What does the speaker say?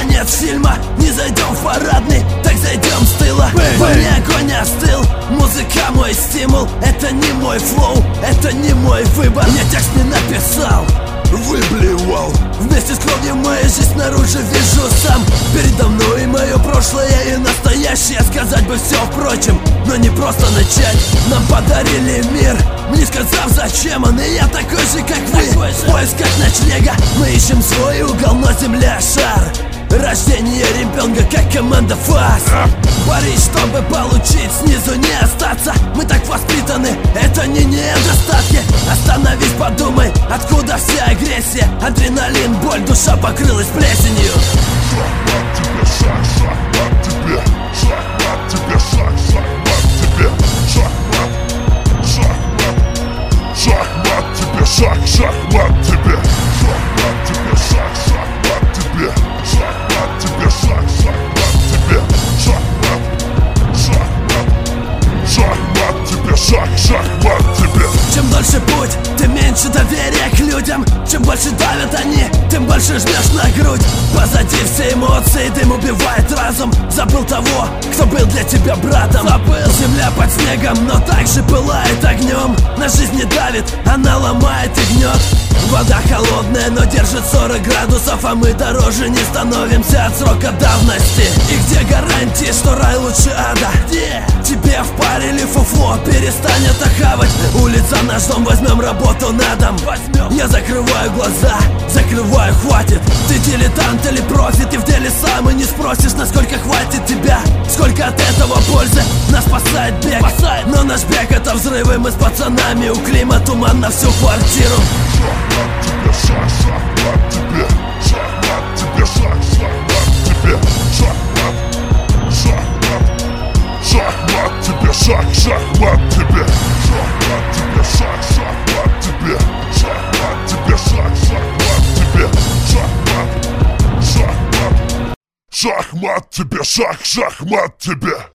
конец фильма. Не зайдем в парадный, так зайдем с тыла. Во мне огонь остыл, музыка мой стимул. Это не мой флоу, это не мой выбор. Я текст не написал, выблевал. Вместе с кровью мою жизнь наружу вижу сам. Передо мной мое прошлое и настоящее. Сказать бы все впрочем, но не просто начать. Нам подарили мир, не сказав зачем он. И я такой же, как вы, в поисках ночлега. Мы ищем свой угол, но земля шар. Рождение ребенка, как команда ФАС. Борись, чтобы получить, снизу не остаться. Мы так воспитаны, это не недостатки. Остановись, подумай, откуда вся агрессия. Адреналин, боль, душа покрылась плесенью. Шах, шахмат тебе, шахмат тебе, шах, шахмат тебе, шахмат тебе, шах, шахмат тебе, шахмат, шахмат, шахмат тебе, шах, шахмат тебе. Чем дольше путь, тем меньше доверия к людям. Чем больше давят они, тем больше жмешь на грудь. Позади все эмоции, дым убивает разум. Забыл того, кто был для тебя братом. Забыл. Земля под снегом, но также пылает огнем. На жизнь не давит, она ломает и гнет. Вода холодная, но держит 40 градусов. А мы дороже не становимся от срока давности. И где гарантии, что рай лучше ада? Где? Тебе впарили фуфло, перестань это хавать. Улица наш дом, возьмем работу на дом. Я закрываю глаза, закрываю, хватит. Ты дилетант или профи, ты в деле сам и не спросишь, насколько хватит тебя. Сколько от этого пользы, нас спасает бег. Но наш бег это взрывы, мы с пацанами у Клима туман на всю квартиру. Шахмат тебе, шахмат тебе, шахмат тебе, шахмат тебе, шах, шахмат тебе, шахмат тебе, шах, шахмат тебе, шахмат тебе, шах, шахмат тебе, шахмат, шахмат, шахмат тебе, шах, шахмат тебе.